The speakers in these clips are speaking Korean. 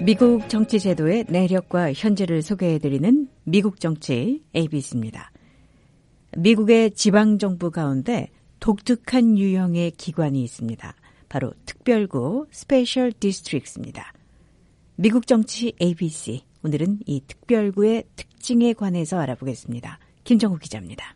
미국 정치 제도의 내력과 현재를 소개해드리는 미국 정치 ABC입니다. 미국의 지방정부 가운데 독특한 유형의 기관이 있습니다. 바로 특별구 스페셜 디스트릭트입니다. 미국 정치 ABC, 오늘은 이 특별구의 특징에 관해서 알아보겠습니다. 김정우 기자입니다.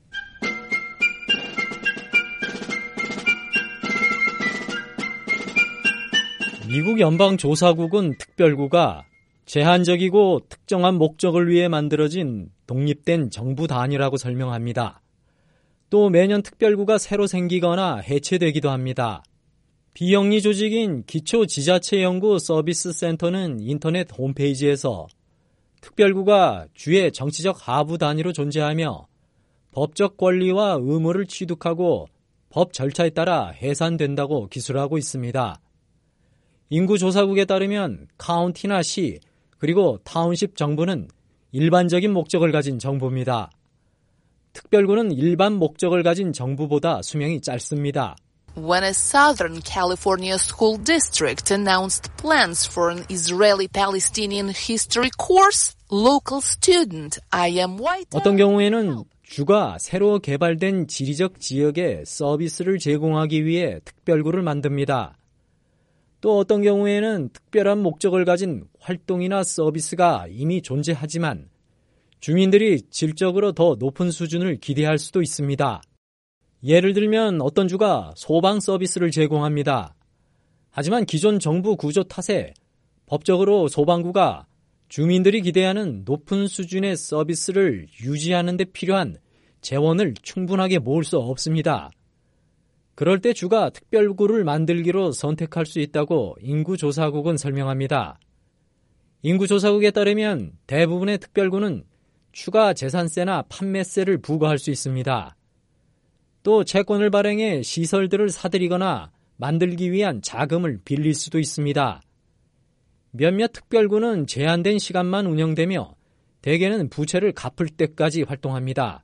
미국 연방조사국은 특별구가 제한적이고 특정한 목적을 위해 만들어진 독립된 정부 단위라고 설명합니다. 또 매년 특별구가 새로 생기거나 해체되기도 합니다. 비영리 조직인 기초지자체연구 서비스 센터는 인터넷 홈페이지에서 특별구가 주의 정치적 하부 단위로 존재하며 법적 권리와 의무를 취득하고 법 절차에 따라 해산된다고 기술하고 있습니다. 인구조사국에 따르면 카운티나 시 그리고 타운십 정부는 일반적인 목적을 가진 정부입니다. 특별구는 일반 목적을 가진 정부보다 수명이 짧습니다. When a Southern California school district announced plans for an Israeli-Palestinian history course, local student I.M. White 어떤 경우에는 주가 새로 개발된 지리적 지역에 서비스를 제공하기 위해 특별구를 만듭니다. 또 어떤 경우에는 특별한 목적을 가진 활동이나 서비스가 이미 존재하지만 주민들이 질적으로 더 높은 수준을 기대할 수도 있습니다. 예를 들면 어떤 주가 소방 서비스를 제공합니다. 하지만 기존 정부 구조 탓에 법적으로 소방구가 주민들이 기대하는 높은 수준의 서비스를 유지하는 데 필요한 재원을 충분하게 모을 수 없습니다. 그럴 때 주가 특별구를 만들기로 선택할 수 있다고 인구조사국은 설명합니다. 인구조사국에 따르면 대부분의 특별구는 추가 재산세나 판매세를 부과할 수 있습니다. 또 채권을 발행해 시설들을 사들이거나 만들기 위한 자금을 빌릴 수도 있습니다. 몇몇 특별구는 제한된 시간만 운영되며 대개는 부채를 갚을 때까지 활동합니다.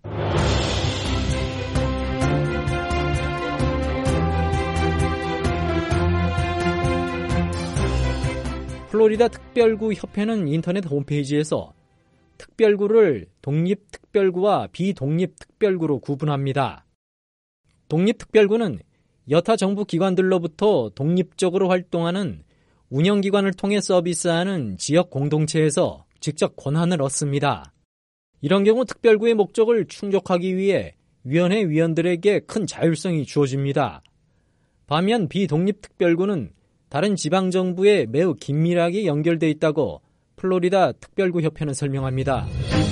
플로리다 특별구 협회는 인터넷 홈페이지에서 특별구를 독립특별구와 비독립특별구로 구분합니다. 독립특별구는 여타 정부 기관들로부터 독립적으로 활동하는 운영기관을 통해 서비스하는 지역 공동체에서 직접 권한을 얻습니다. 이런 경우 특별구의 목적을 충족하기 위해 위원회 위원들에게 큰 자율성이 주어집니다. 반면 비독립특별구는 다른 지방정부에 매우 긴밀하게 연결돼 있다고 플로리다 특별구 협회는 설명합니다.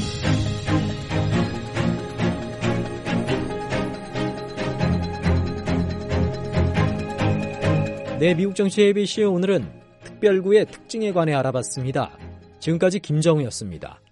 네, 미국 정치 ABC 오늘은 특별구의 특징에 관해 알아봤습니다. 지금까지 김정우였습니다.